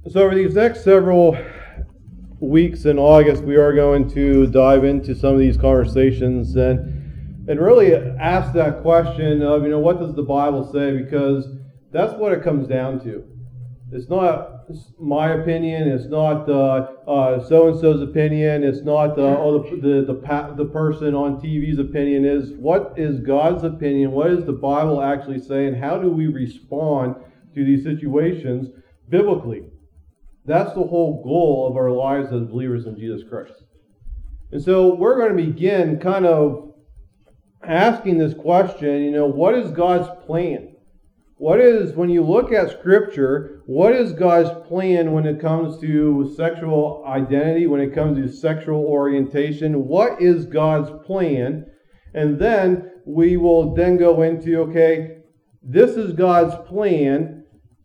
So over these next several weeks in August, we are going to dive into some of these conversations and really ask that question of, what does the Bible say? Because that's what it comes down to. It's not my opinion. It's not so-and-so's opinion. It's not the person on TV's opinion. Is what is God's opinion? What does the Bible actually say? And how do we respond to these situations biblically? That's the whole goal of our lives as believers in Jesus Christ. And so we're going to begin kind of asking this question, what is God's plan? When you look at Scripture, what is God's plan when it comes to sexual identity, when it comes to sexual orientation? What is God's plan? And then we will then go into, okay, this is God's plan.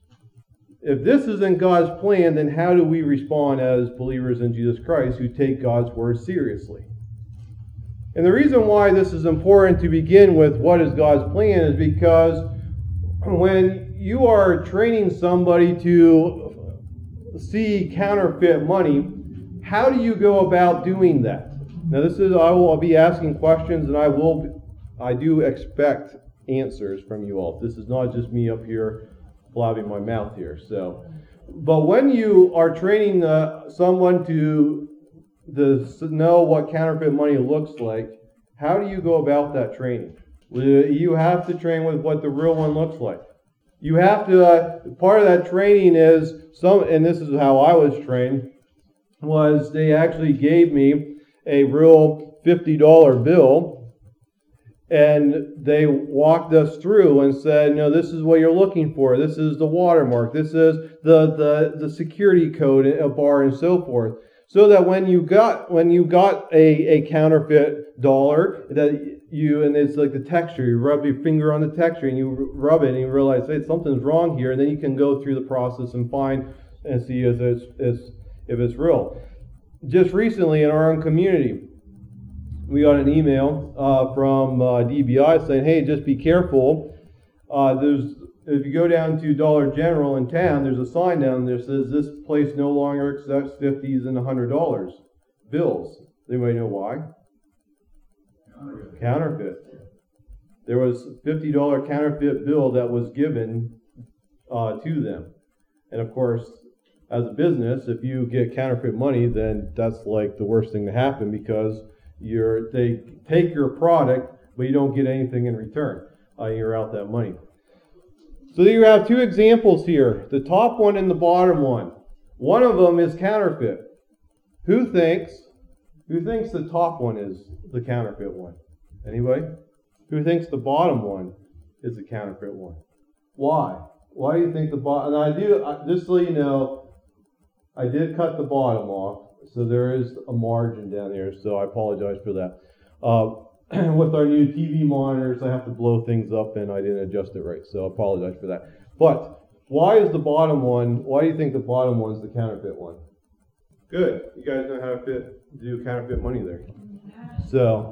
If this isn't God's plan, then how do we respond as believers in Jesus Christ who take God's word seriously? And the reason why this is important to begin with what is God's plan is because when you are training somebody to see counterfeit money, how do you go about doing that? Now I will be asking questions, and I do expect answers from you all. This is not just me up here blabbing my mouth here. But when you are training someone to know what counterfeit money looks like, how do you go about that training? You have to train with what the real one looks like. You have to, part of that training is, and this is how I was trained, was they actually gave me a real $50 bill, and they walked us through and said, this is what you're looking for. This is the watermark. This is the security code, a bar, and so forth. So that when you got a counterfeit dollar, and it's like the texture, you rub your finger on the texture and you rub it and you realize, hey, something's wrong here, and then you can go through the process and find and see if it's real. Just recently in our own community, we got an email from DBI saying, hey, just be careful. If you go down to Dollar General in town, there's a sign down there that says this place no longer accepts $50s and $100 bills. Anybody know why? Counterfeit. There was a $50 counterfeit bill that was given to them. And of course, as a business, if you get counterfeit money, then that's like the worst thing to happen because they take your product, but you don't get anything in return. You're out that money. So you have two examples here, the top one and the bottom one. One of them is counterfeit. Who thinks the top one is the counterfeit one? Anybody? Who thinks the bottom one is the counterfeit one? Why? Why do you think the bottom? And just so you know, I did cut the bottom off, so there is a margin down there, so I apologize for that. With our new TV monitors, I have to blow things up, and I didn't adjust it right, so I apologize for that. But why do you think the bottom one is the counterfeit one? Good. You guys know how to do counterfeit money there. So.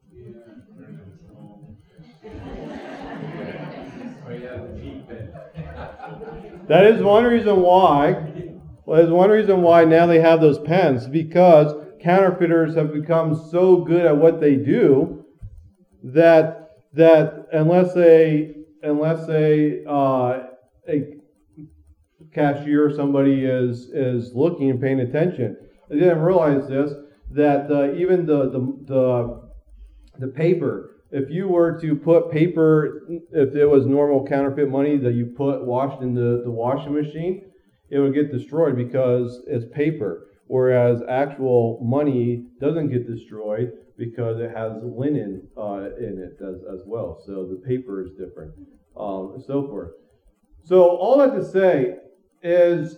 That is one reason why. Well, there's one reason why now they have those pens, because counterfeiters have become so good at what they do that unless a cashier or somebody is looking and paying attention, they didn't realize this, that even the paper. If you were to put paper, if it was normal counterfeit money that you washed in the washing machine, it would get destroyed because it's paper. Whereas actual money doesn't get destroyed because it has linen in it as well. So the paper is different, and so forth. So all that to say is,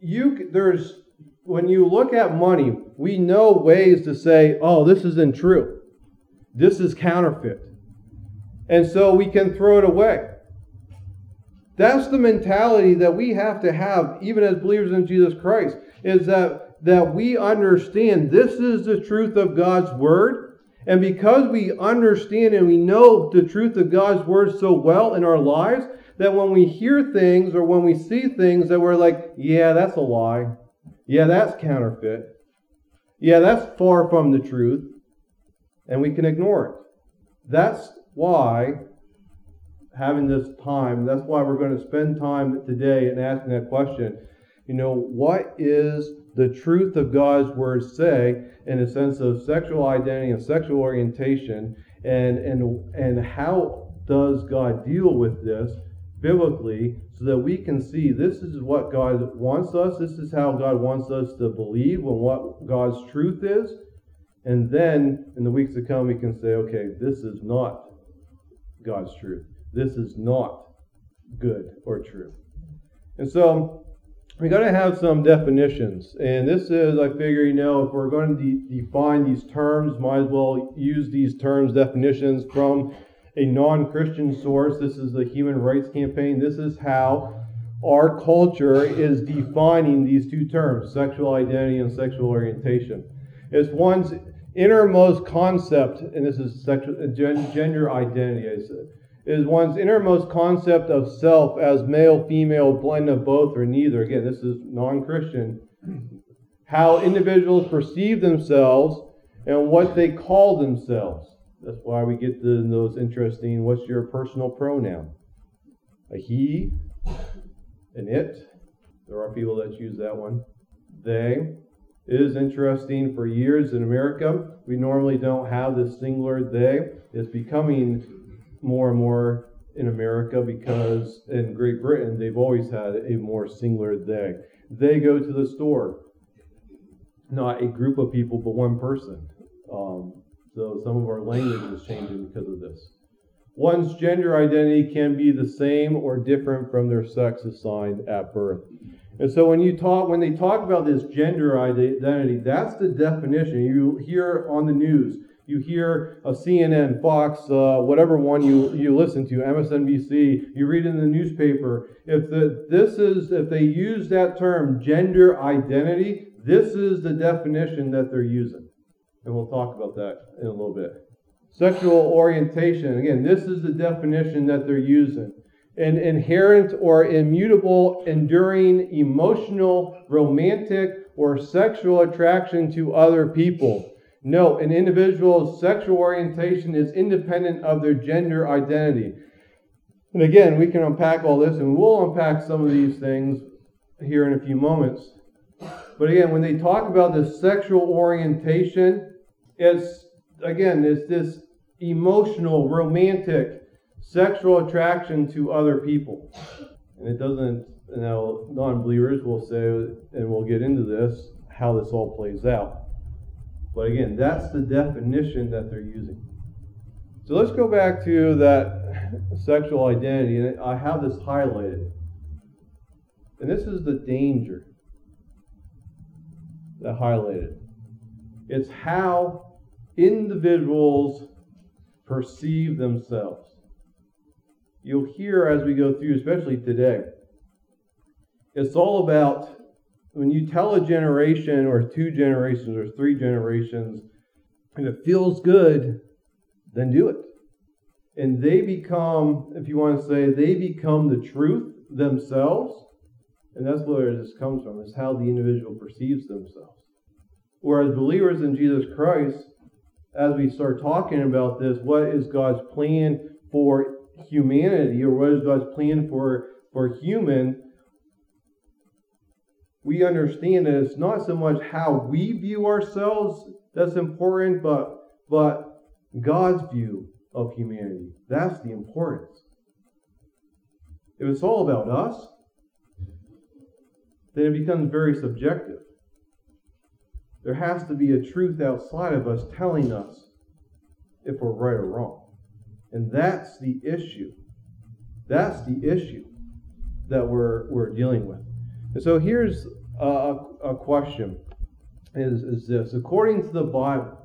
when you look at money, we know ways to say, oh, this isn't true. This is counterfeit. And so we can throw it away. That's the mentality that we have to have, even as believers in Jesus Christ, is that we understand this is the truth of God's Word. And because we understand and we know the truth of God's Word so well in our lives, that when we hear things or when we see things that we're like, yeah, that's a lie. Yeah, that's counterfeit. Yeah, that's far from the truth. And we can ignore it. That's why having this time, that's why we're going to spend time today in asking that question. What is the truth of God's Word say in the sense of sexual identity and sexual orientation, and how does God deal with this biblically so that we can see this is what God wants us, this is how God wants us to believe and what God's truth is, and then in the weeks to come we can say, okay, this is not God's truth. This is not good or true. And so we got to have some definitions. And this is, I figure, if we're going to define these terms, might as well use these terms, definitions from a non-Christian source. This is the Human Rights Campaign. This is how our culture is defining these two terms, sexual identity and sexual orientation. It's one's innermost concept, and this is gender identity, I said, is one's innermost concept of self as male, female, blend of both or neither. Again, this is non-Christian. How individuals perceive themselves and what they call themselves. That's why we get to those interesting, what's your personal pronoun? A he, an it. There are people that use that one. They. It is interesting, for years in America, we normally don't have this singular they. It's becoming more and more in America because in Great Britain, they've always had a more singular they. They go to the store. Not a group of people, but one person. So some of our language is changing because of this. One's gender identity can be the same or different from their sex assigned at birth. And so when they talk about this gender identity, that's the definition. You hear on the news, you hear a CNN, Fox, whatever one you listen to, MSNBC, you read in the newspaper. If they use that term, gender identity, this is the definition that they're using. And we'll talk about that in a little bit. Sexual orientation, again, this is the definition that they're using. An inherent or immutable, enduring, emotional, romantic, or sexual attraction to other people. No, an individual's sexual orientation is independent of their gender identity. And again, we can unpack all this, and we'll unpack some of these things here in a few moments. But again, when they talk about this sexual orientation, it's this emotional, romantic, sexual attraction to other people. And it doesn't, non-believers will say, and we'll get into this, how this all plays out. But again, that's the definition that they're using. So let's go back to that sexual identity. And I have this highlighted. And this is the danger that highlighted. It's how individuals perceive themselves. You'll hear as we go through, especially today, it's all about when you tell a generation or 2 generations or 3 generations, and it feels good, then do it. And they become, if you want to say, they become the truth themselves. And that's where this comes from, is how the individual perceives themselves. Whereas believers in Jesus Christ, as we start talking about this, what is God's plan for humanity, or what is God's plan for human, we understand that it's not so much how we view ourselves that's important, but God's view of humanity. That's the importance. If it's all about us, then it becomes very subjective. There has to be a truth outside of us telling us if we're right or wrong. And that's the issue. That's the issue that we're dealing with. And so here's a question, is this. According to the Bible,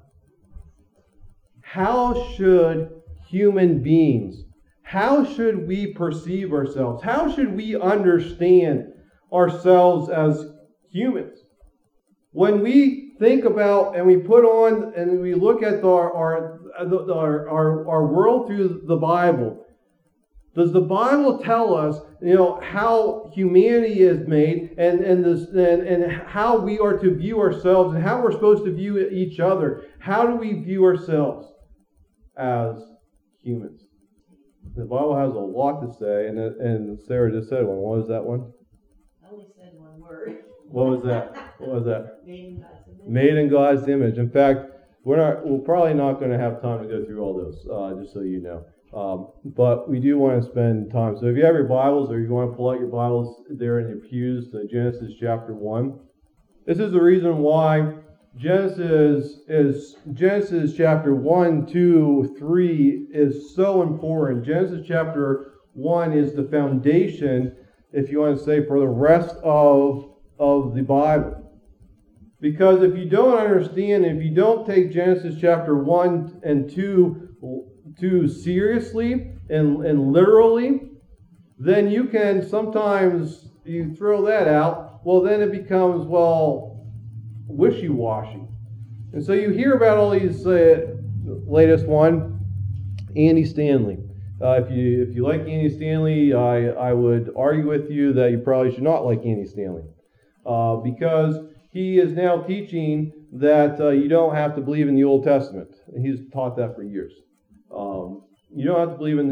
how should human beings, how should we perceive ourselves? How should we understand ourselves as humans? When we think about and we put on and we look at our world through the Bible, Does the Bible tell us, how humanity is made and how we are to view ourselves and how we're supposed to view each other? How do we view ourselves as humans? The Bible has a lot to say, and Sarah just said one. What was that one? I only said one word. What was that? Made in God's image. Made in God's image. In fact, we're probably not going to have time to go through all those, just so you know. But we do want to spend time. So if you have your Bibles, or you want to pull out your Bibles there in your pews to Genesis chapter 1. This is the reason why Genesis chapter 1, 2, 3 is so important. Genesis chapter 1 is the foundation, if you want to say, for the rest of the Bible. Because if you don't understand, if you don't take Genesis chapter 1 and 2 seriously and literally, then you can sometimes, you throw that out, well, then it becomes, wishy-washy. And so you hear about all these, latest one, Andy Stanley. If you like Andy Stanley, I would argue with you that you probably should not like Andy Stanley. Because he is now teaching that you don't have to believe in the Old Testament. And he's taught that for years. You don't have to believe in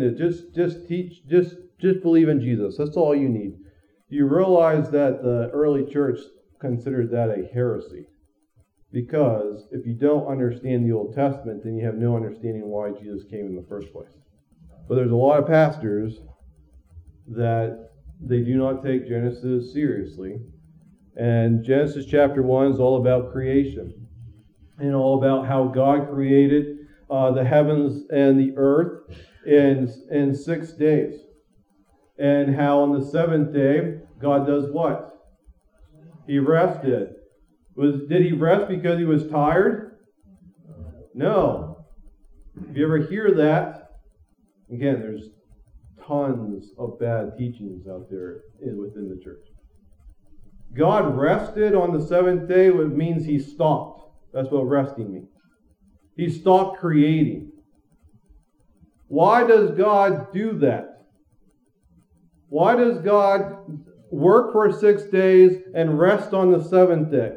just believe in Jesus. That's all you need. You realize that the early church considered that a heresy. Because if you don't understand the Old Testament, then you have no understanding why Jesus came in the first place. But there's a lot of pastors that they do not take Genesis seriously. And Genesis chapter 1 is all about creation. And all about how God created the heavens and the earth in 6 days. And how on the seventh day, God does what? He rested. Did he rest because he was tired? No. If you ever hear that, again, there's tons of bad teachings out there within the church. God rested on the seventh day, which means he stopped. That's what resting means. He stopped creating. Why does God do that? Why does God work for 6 days and rest on the seventh day?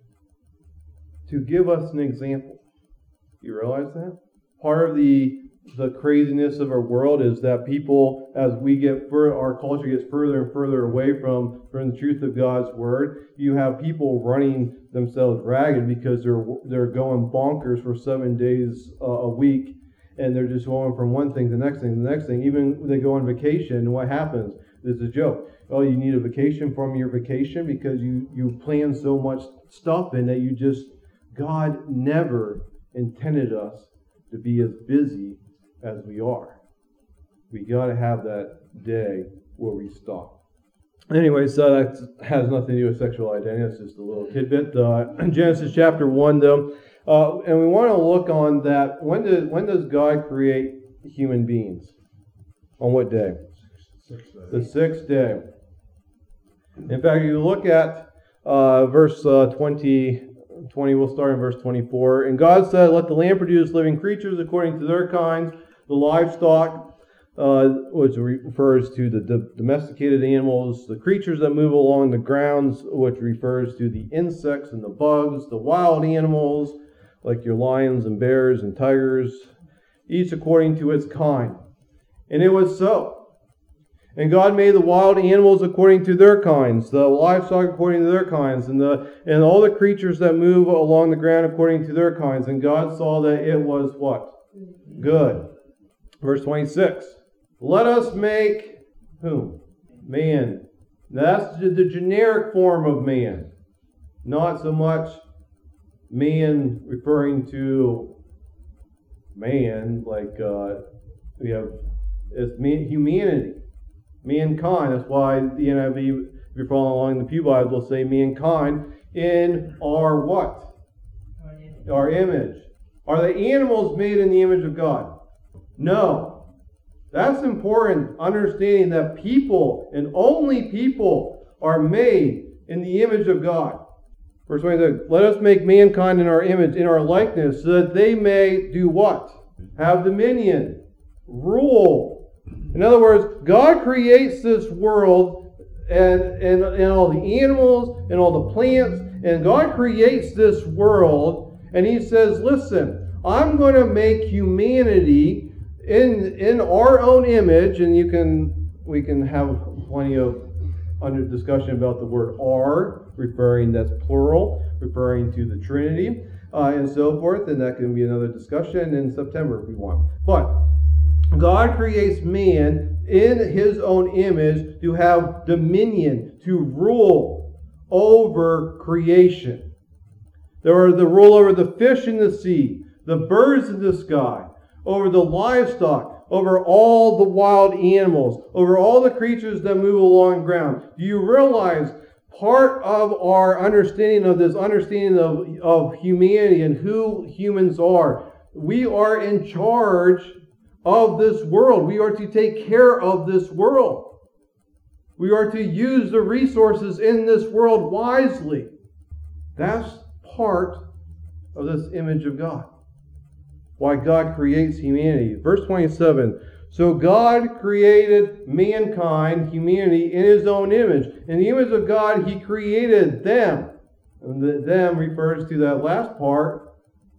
To give us an example. You realize that? Part of the craziness of our world is that people, as we get our culture gets further and further away from the truth of God's word, you have people running themselves ragged because they're going bonkers for 7 days a week, and they're just going from one thing to the next thing to the next thing. Even when they go on vacation, and what happens? It's a joke. Oh, you need a vacation from your vacation because you plan so much stuff in that you just... God never intended us to be as busy as we are. We got to have that day where we stop. Anyway, so that has nothing to do with sexual identity. That's just a little tidbit. Genesis chapter 1, though. And we want to look on that. When does God create human beings? On what day? The sixth day. In fact, you look at verse 20, we'll start in verse 24. And God said, "Let the land produce living creatures according to their kinds, the livestock," which refers to the domesticated animals, the creatures that move along the grounds, which refers to the insects and the bugs, the wild animals, like your lions and bears and tigers, each according to its kind. And it was so. And God made the wild animals according to their kinds, the livestock according to their kinds, and all the creatures that move along the ground according to their kinds. And God saw that it was what? Good. Verse 26. Let us make whom? Man. That's the generic form of man. Not so much man referring to man, like it's humanity. Mankind. That's why the NIV, if you're following along the Pew Bible, will say mankind in our what? Our image. Are the animals made in the image of God? No. That's important, understanding that people, and only people, are made in the image of God. Verse 26, let us make mankind in our image, in our likeness, so that they may do what? Have dominion, rule, In other words, God creates this world and all the animals and all the plants, and God creates this world, and He says, listen, I'm going to make humanity in our own image, and we can have plenty of under discussion about the word "our," referring, that's plural, referring to the Trinity, and so forth, and that can be another discussion in September if we want. But God creates man in His own image to have dominion, to rule over creation. There are the rule over the fish in the sea, the birds in the sky, over the livestock, over all the wild animals, over all the creatures that move along ground. Do you realize part of our understanding of this understanding of humanity and who humans are? We are in charge of this world. We are to take care of this world. We are to use the resources in this world wisely. That's part of this image of God. Why God creates humanity. Verse 27. So God created mankind, humanity, in His own image. In the image of God, He created them. And the them refers to that last part.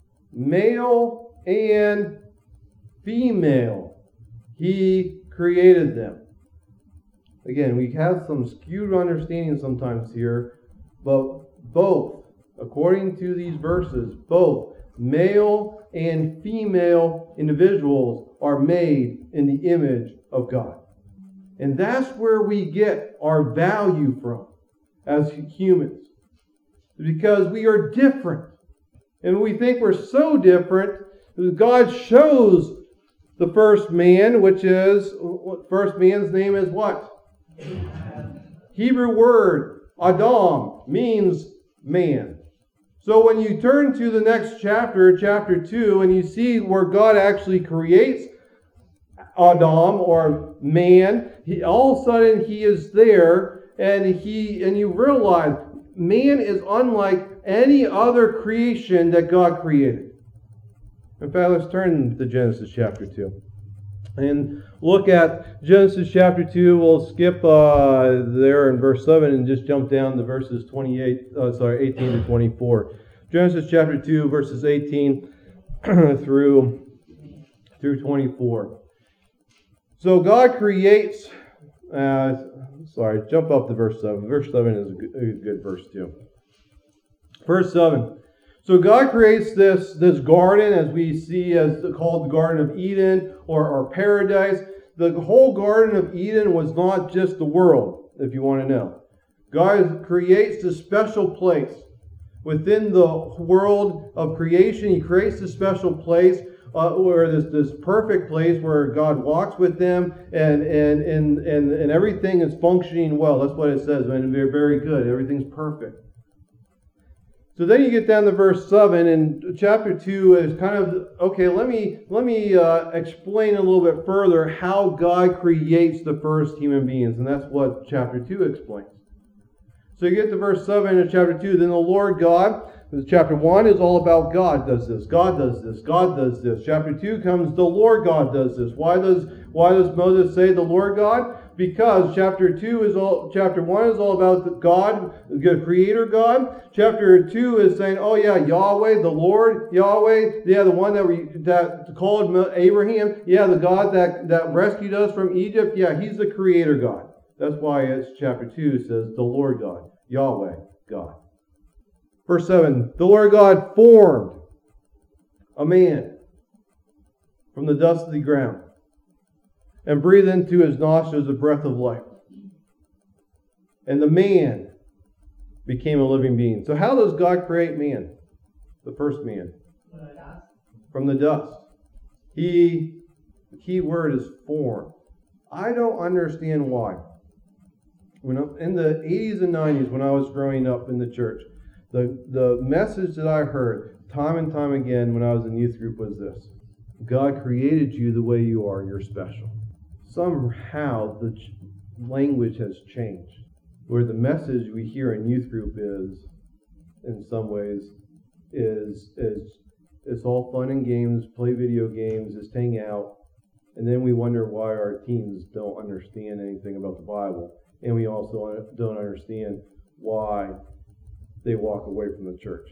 Male and female. He created them. Again, we have some skewed understanding sometimes here, but both, according to these verses, both male and female individuals are made in the image of God. And that's where we get our value from as humans. Because we are different. And we think we're so different, God shows the first man, which is, first man's name is what? Hebrew word, Adam, means man. So when you turn to the next chapter, chapter 2, and you see where God actually creates Adam, or man, all of a sudden he is there, and you realize man is unlike any other creation that God created. In fact, let's turn to Genesis chapter 2. And look at Genesis chapter 2. We'll skip there in verse 7 and just jump down to verses 18 to 24. Genesis chapter 2, verses 18 through 24. So God creates... jump up to verse 7. Verse 7 is a good verse too. Verse 7. So God creates this garden, as we see as called the Garden of Eden or paradise. The whole Garden of Eden was not just the world, if you want to know. God creates this special place. Within the world of creation, He creates this special place where this perfect place where God walks with them and everything is functioning well. That's what it says. And they're very good. Everything's perfect. So then you get down to verse 7, and chapter 2 is kind of, okay, let me explain a little bit further how God creates the first human beings, and that's what chapter 2 explains. So you get to verse 7 in chapter 2, then the Lord God, chapter 1 is all about God does this, God does this, God does this. Chapter 2 comes, the Lord God does this. Why does Moses say the Lord God? Because chapter 1 is all about God, the Creator God. Chapter 2 is saying, oh yeah, Yahweh, the Lord, Yahweh, yeah, the one that called Abraham, yeah, the God that rescued us from Egypt, yeah, He's the Creator God. That's why it's chapter 2 says the Lord God, Yahweh, God. Verse 7, the Lord God formed a man from the dust of the ground and breathed into his nostrils a breath of life. And the man became a living being. So how does God create man? The first man. From the dust. The key word is formed. I don't understand why. In the 80s and 90s, when I was growing up in the church, the message that I heard time and time again when I was in youth group was this: God created you the way you are. You're special. Somehow the language has changed, where the message we hear in youth group is, in some ways, is it's all fun and games, play video games, just hang out, And then we wonder why our teens don't understand anything about the Bible. And we also don't understand why they walk away from the church.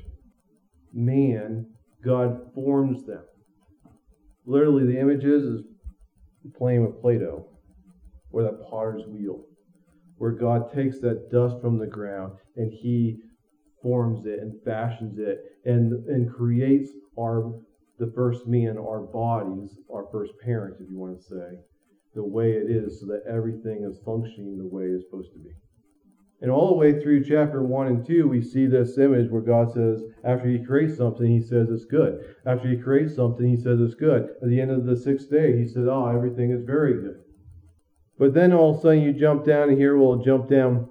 Man, God forms them. Literally, the image is playing with Play-Doh, or that potter's wheel, where God takes that dust from the ground and He forms it and fashions it and creates the first man, our bodies, our first parent, if you want to say, the way it is, so that everything is functioning the way it's supposed to be. And all the way through chapter 1 and 2, we see this image where God says, after He creates something, He says it's good. After He creates something, He says it's good. At the end of the 6th day, He said, everything is very good. But then all of a sudden you jump down, and here we'll jump down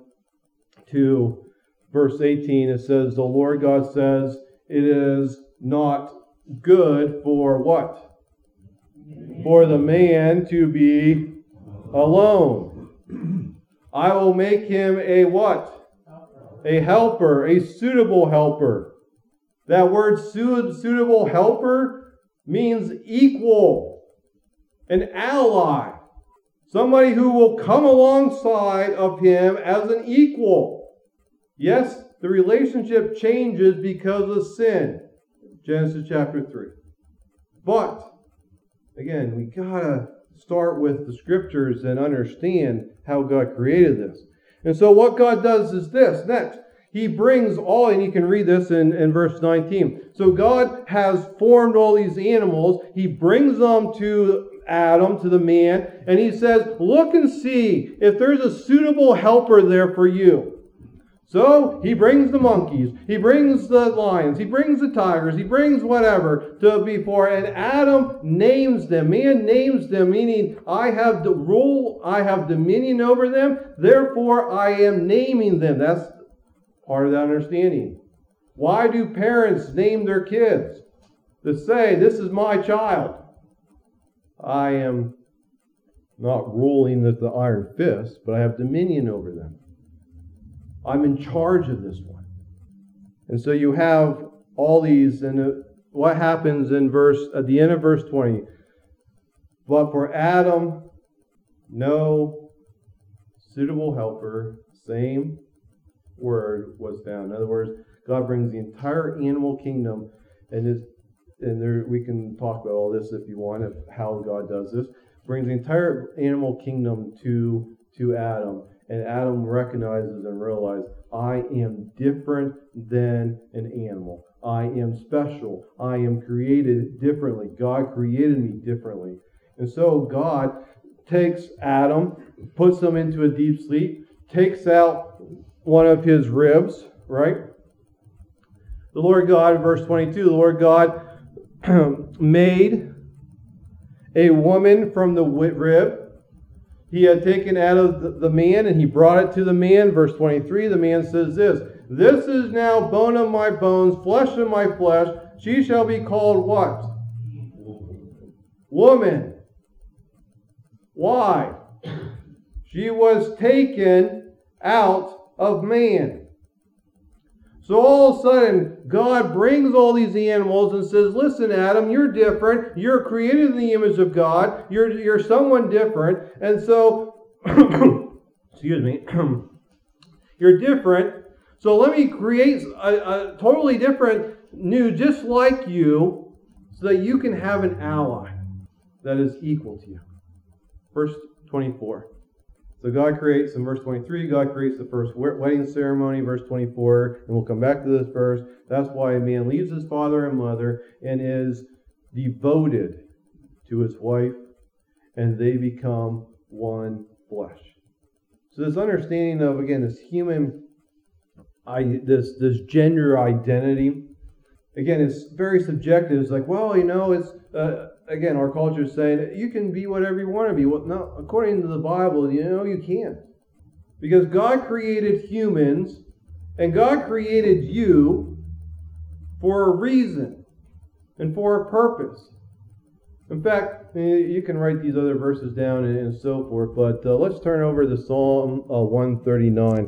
to verse 18. It says, the Lord God says, it is not good for what? For the man to be alone. I will make him a what? A helper, a suitable helper. That word suitable helper means equal, an ally. Somebody who will come alongside of him as an equal. Yes, the relationship changes because of sin. Genesis chapter 3. But, again, we gotta start with the scriptures and understand how God created this. And so what God does is this. Next, He brings all, and you can read this in verse 19. So God has formed all these animals. He brings them to Adam, to the man, and He says, look and see if there's a suitable helper there for you. So He brings the monkeys, He brings the lions, He brings the tigers, He brings whatever to before, and Adam names them. Man names them, meaning I have the rule, I have dominion over them, therefore I am naming them. That's part of that understanding. Why do parents name their kids? To say, this is my child. I am not ruling with the iron fist, but I have dominion over them. I'm in charge of this one. And so you have all these, and what happens at the end of verse 20? But for Adam, no suitable helper, same word, was found. In other words, God brings the entire animal kingdom, and we can talk about all this if you want, of how God does this. Brings the entire animal kingdom to Adam. And Adam recognizes and realizes, I am different than an animal. I am special. I am created differently. God created me differently. And so God takes Adam, puts him into a deep sleep, takes out one of his ribs, right? The Lord God, verse 22, the Lord God made a woman from the rib. He had taken out of the man, and He brought it to the man. Verse 23, the man says this is now bone of my bones, flesh of my flesh. She shall be called what? Woman. Why? She was taken out of man. So all of a sudden, God brings all these animals and says, listen, Adam, you're different. You're created in the image of God. You're someone different. And so, excuse me, you're different. So let me create a totally different, new, just like you, so that you can have an ally that is equal to you. Verse 24. So God creates, in verse 23, God creates the first wedding ceremony, verse 24, and we'll come back to this verse. That's why a man leaves his father and mother and is devoted to his wife, and they become one flesh. So this understanding of, again, this human, this gender identity, again, it's very subjective. It's like, well, it's... again, our culture is saying, you can be whatever you want to be. Well, no, according to the Bible, you can't. Because God created humans, and God created you for a reason and for a purpose. In fact, you can write these other verses down and so forth, but let's turn over to Psalm 139.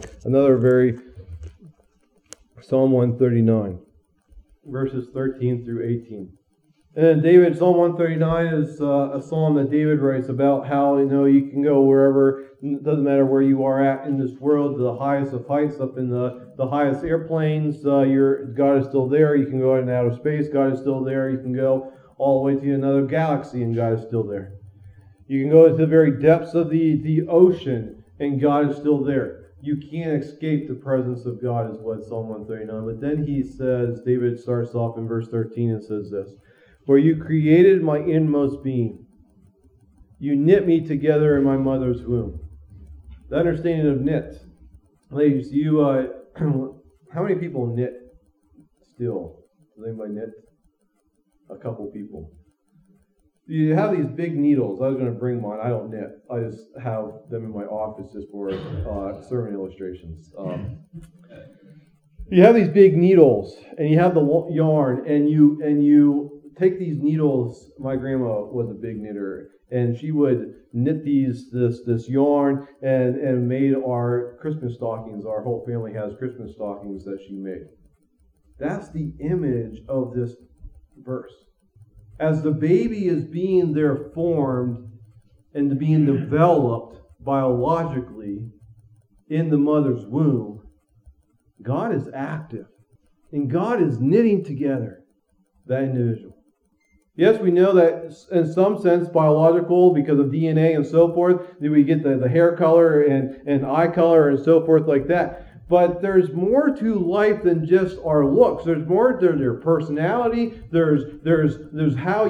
Psalm 139, verses 13 through 18. And then David, Psalm 139 is a psalm that David writes about how, you can go wherever, it doesn't matter where you are at in this world, the highest of heights, up in the highest airplanes, God is still there. You can go out in outer space, God is still there. You can go all the way to another galaxy, and God is still there. You can go to the very depths of the ocean, and God is still there. You can't escape the presence of God, is what Psalm 139. But then he says, David starts off in verse 13 and says this, "For you created my inmost being. You knit me together in my mother's womb." The understanding of knit. Ladies, how many people knit still? Does anybody knit? A couple people. You have these big needles. I was going to bring mine. I don't knit. I just have them in my office just for sermon illustrations. You have these big needles, and you have the yarn, and you take these needles. My grandma was a big knitter, and she would knit this yarn and made our Christmas stockings. Our whole family has Christmas stockings that she made. That's the image of this verse. As the baby is being there formed and being developed biologically in the mother's womb, God is active. And God is knitting together that individual. Yes, we know that in some sense biological, because of DNA and so forth, that we get the hair color and eye color and so forth like that. But there's more to life than just our looks. There's more to their personality. There's how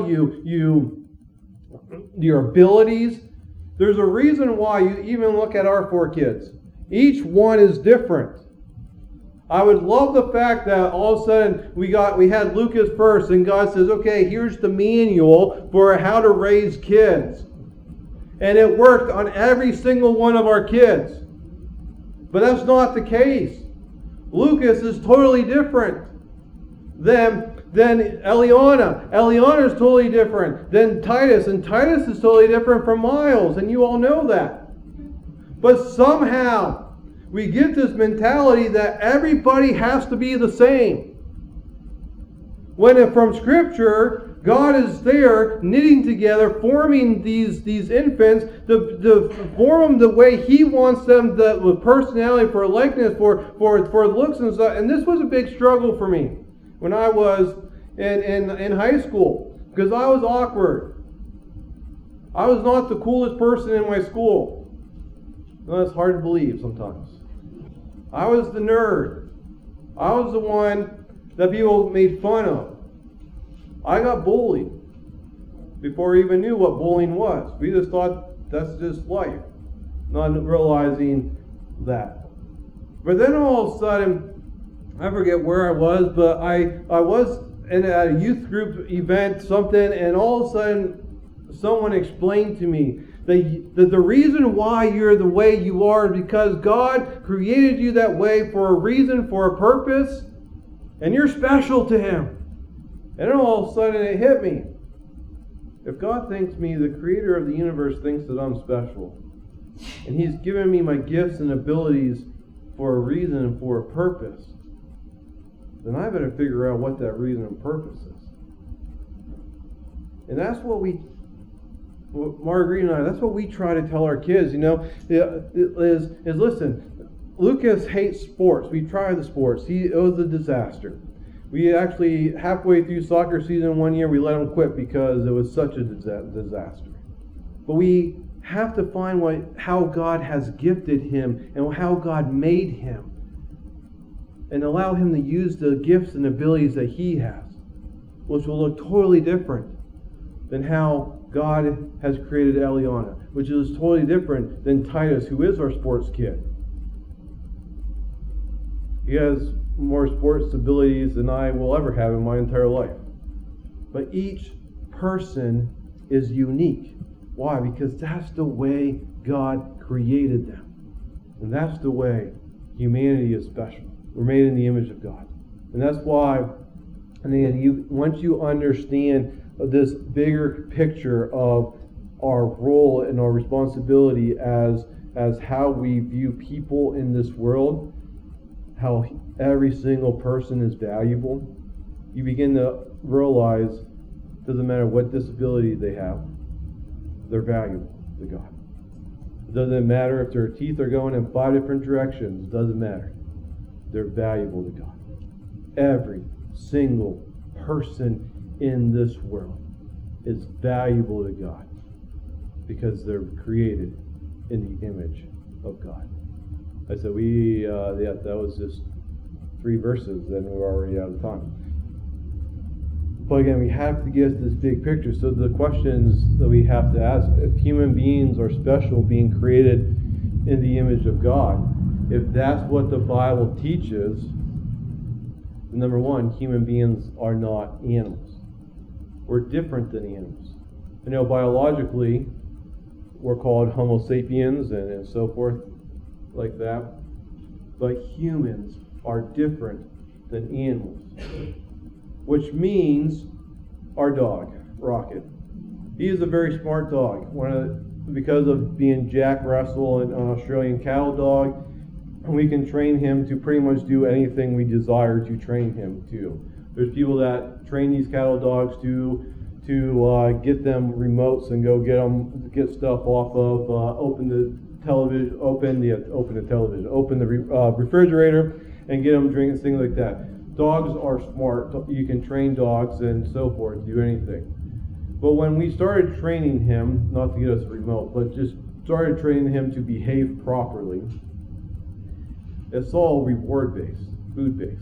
your abilities. There's a reason why you even look at our 4 kids. Each one is different. I would love the fact that all of a sudden we had Lucas first, and God says, okay, here's the manual for how to raise kids. And it worked on every single one of our kids. But that's not the case. Lucas is totally different than Eliana. Eliana is totally different than Titus. And Titus is totally different from Miles. And you all know that. But somehow we get this mentality that everybody has to be the same. When from Scripture, God is there knitting together, forming these infants to form them the way He wants them, with personality, for likeness, for looks and stuff. And this was a big struggle for me when I was in high school, because I was awkward. I was not the coolest person in my school. Well, that's hard to believe sometimes. I was the nerd. I was the one that people made fun of. I got bullied before I even knew what bullying was. We just thought that's just life, not realizing that. But then all of a sudden, I forget where I was, but I was at a youth group event, something, and all of a sudden someone explained to me that the reason why you're the way you are is because God created you that way for a reason, for a purpose, and you're special to Him. And then all of a sudden it hit me. If God thinks me, the creator of the universe thinks that I'm special, and He's given me my gifts and abilities for a reason and for a purpose, then I better figure out what that reason and purpose is. And that's what Marguerite and I, that's what we try to tell our kids, is listen, Lucas hates sports. We tried the sports. It was a disaster. We actually, halfway through soccer season one year, we let him quit because it was such a disaster. But we have to find how God has gifted him and how God made him, and allow him to use the gifts and abilities that he has, which will look totally different than how God has created Eliana, which is totally different than Titus, who is our sports kid. He has more sports abilities than I will ever have in my entire life. But each person is unique. Why? Because that's the way God created them. And that's the way humanity is special. We're made in the image of God. And that's why, once you understand this bigger picture of our role and our responsibility as how we view people in this world, how every single person is valuable, you begin to realize Doesn't matter what disability they have. They're valuable to God. It doesn't matter if their teeth are going in 5 different directions. It doesn't matter. They're valuable to God. Every single person in this world is valuable to God because they're created in the image of God. I said that was just 3 verses, then we're already out of time. But again, we have to get this big picture. So the questions that we have to ask, if human beings are special, being created in the image of God, if that's what the Bible teaches, then number one, human beings are not animals. We're different than animals. You know, biologically, we're called Homo sapiens and so forth like that. But humans are different than animals. Which means our dog, Rocket. He is a very smart dog. Because of being Jack Russell, an Australian cattle dog, we can train him to pretty much do anything we desire to train him to. There's people that train these cattle dogs to get them remotes and go get stuff off of, open the refrigerator and get them drinking, things like that. Dogs are smart. You can train dogs and so forth, do anything. But when we started training him, not to get us a remote, but just started training him to behave properly, it's all reward-based, food-based.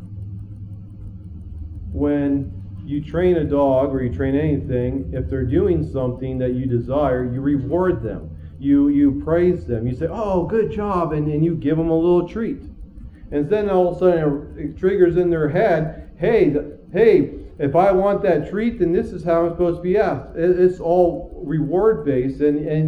When you train a dog or you train anything, if they're doing something that you desire, you reward them. You praise them. You say, oh, good job, and you give them a little treat. And then all of a sudden it triggers in their head, hey, if I want that treat, then this is how I'm supposed to be asked. It's all reward-based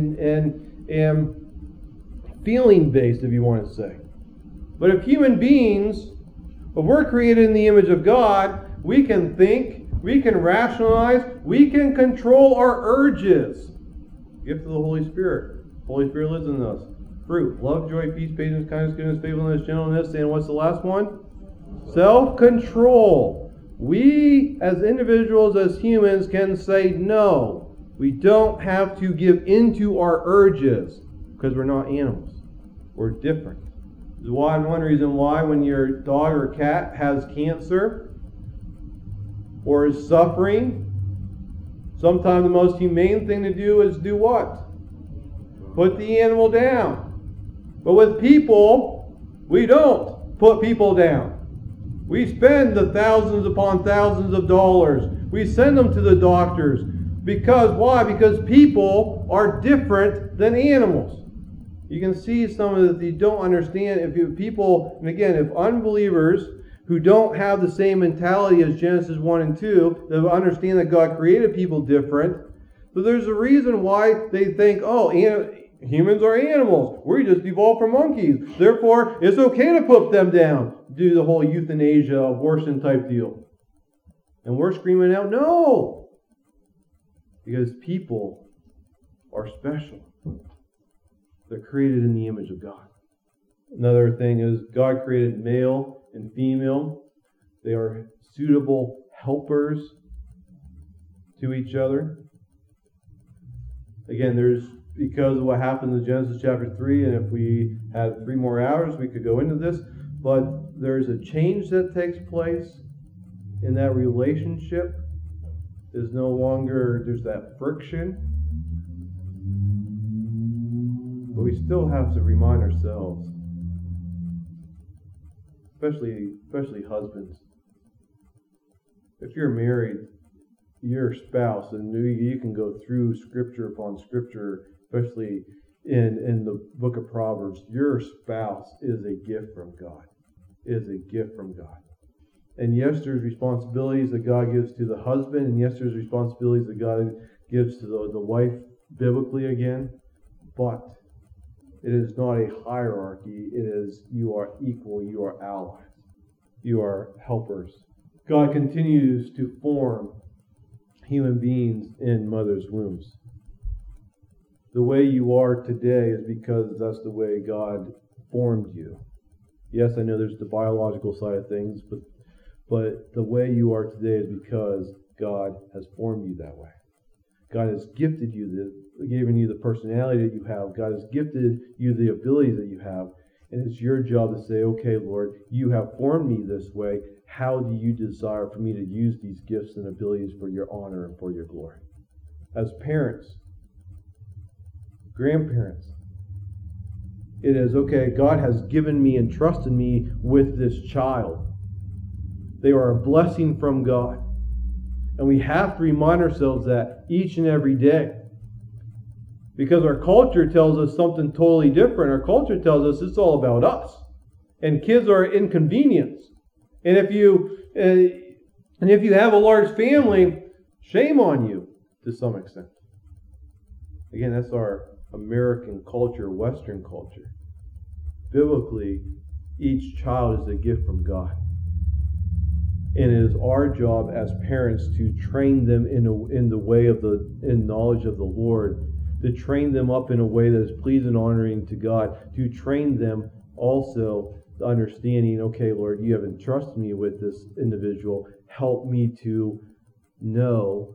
and feeling-based, if you want to say. But if human beings, if we're created in the image of God, we can think, we can rationalize, we can control our urges. Gift of the Holy Spirit. Holy Spirit lives in us. Fruit, love, joy, peace, patience, kindness, goodness, faithfulness, gentleness, and what's the last one? Self-control. We, as individuals, as humans, can say no. We don't have to give into our urges because we're not animals. We're different. This is one reason why when your dog or cat has cancer or is suffering, sometimes the most humane thing to do is do what? Put the animal down. But with people, we don't put people down. We spend the thousands upon thousands of dollars. We send them to the doctors. Because why? Because people are different than animals. You can see some of that you don't understand. If unbelievers who don't have the same mentality as Genesis 1 and 2, they understand that God created people different. So there's a reason why they think, humans are animals. We just evolved from monkeys. Therefore, it's okay to put them down. Do the whole euthanasia, abortion type deal. And we're screaming out, no! Because people are special. They're created in the image of God. Another thing is God created male and female. They are suitable helpers to each other. Again, because of what happened in Genesis chapter 3, and if we had 3 more hours, we could go into this, but there's a change that takes place in that relationship. There's that friction. But we still have to remind ourselves, especially husbands, if you're married, your spouse, and you can go through scripture upon scripture, especially in the book of Proverbs, your spouse is a gift from God. Is a gift from God. And yes, there's responsibilities that God gives to the husband, and yes, there's responsibilities that God gives to the wife, biblically again, but it is not a hierarchy. It is, you are equal, you are allies, you are helpers. God continues to form human beings in mothers' wombs. The way you are today is because that's the way God formed you. Yes, I know there's the biological side of things, but the way you are today is because God has formed you that way. God has gifted you, given you the personality that you have. God has gifted you the abilities that you have. And it's your job to say, okay, Lord, you have formed me this way. How do you desire for me to use these gifts and abilities for your honor and for your glory? As parents, grandparents, it is, okay, God has given me and trusted me with this child. They are a blessing from God. And we have to remind ourselves that each and every day. Because our culture tells us something totally different. Our culture tells us it's all about us. And kids are an inconvenience. And if you have a large family, shame on you to some extent. Again, that's our American culture, Western culture. Biblically, each child is a gift from God. And it is our job as parents to train them in the way of in knowledge of the Lord, to train them up in a way that is pleasing and honoring to God, to train them also the understanding, okay, Lord, you have entrusted me with this individual. Help me to know,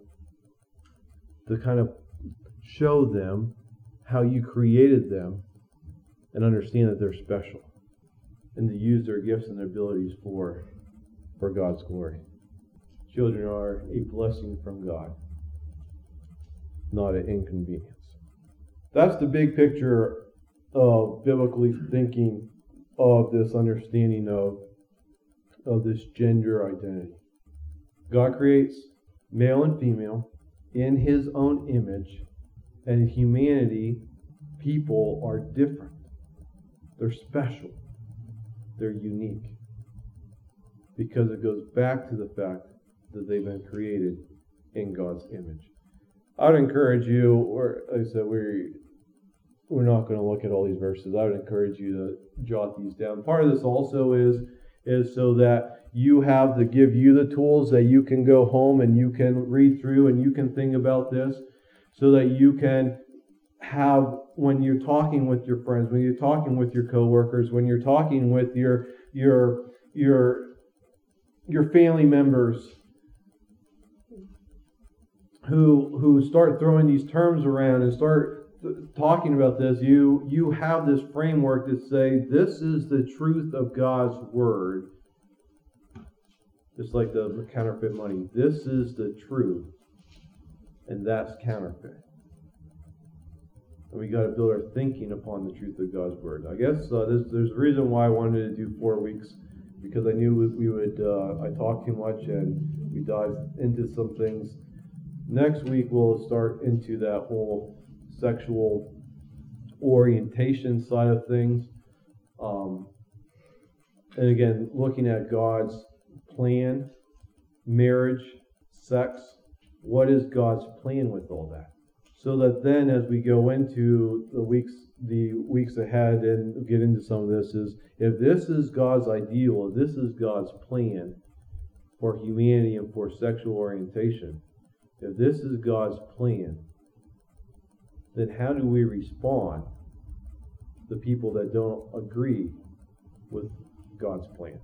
to kind of show them how you created them and understand that they're special and to use their gifts and their abilities for God's glory. Children are a blessing from God, not an inconvenience. That's the big picture of biblically thinking of this understanding of this gender identity. God creates male and female in His own image, and in humanity, people are different. They're special. They're unique. Because it goes back to the fact that they've been created in God's image. I would encourage you, or like I said, we're not going to look at all these verses. I would encourage you to jot these down. Part of this also is so that you have to give you the tools that you can go home and you can read through and you can think about this, so that you can have, when you're talking with your friends, when you're talking with your coworkers, when you're talking with your family members who start throwing these terms around and start talking about this, you have this framework to say, this is the truth of God's Word. Just like the counterfeit money. This is the truth, and that's counterfeit. And we got to build our thinking upon the truth of God's Word. I guess there's a reason why I wanted to do 4 weeks, because I knew we would. I talked too much, and we dived into some things. Next week we'll start into that whole sexual orientation side of things, and again, looking at God's plan, marriage, sex. What is God's plan with all that? So that then, as we go into the weeks ahead and get into some of this, is if this is God's ideal, if this is God's plan for humanity and for sexual orientation, if this is God's plan, then how do we respond to people that don't agree with God's plan?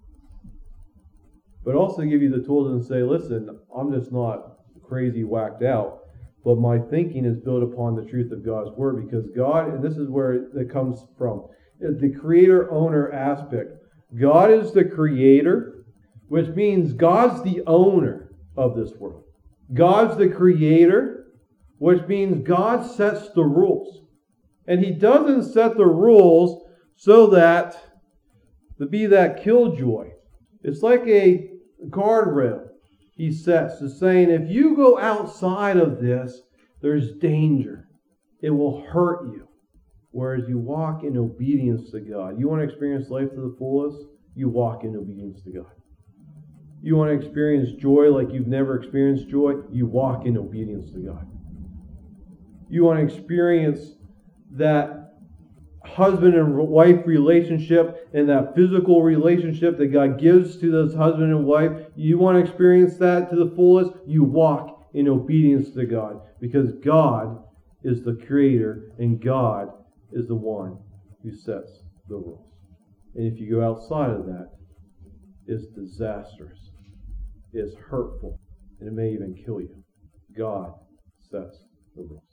But also give you the tools and say, listen, I'm just not crazy whacked out, but my thinking is built upon the truth of God's Word, because God, and this is where it comes from, the creator-owner aspect. God is the creator, which means God's the owner of this world. God's the creator, which means God sets the rules. And He doesn't set the rules so that to be that killjoy. It's like a guardrail He sets. It's saying, if you go outside of this, there's danger. It will hurt you. Whereas you walk in obedience to God. You want to experience life to the fullest? You walk in obedience to God. You want to experience joy like you've never experienced joy? You walk in obedience to God. You want to experience that husband and wife relationship and that physical relationship that God gives to those husband and wife? You want to experience that to the fullest? You walk in obedience to God, because God is the creator and God is the one who sets the rules. And if you go outside of that, it's disastrous. It's hurtful. and it may even kill you. God sets the rules.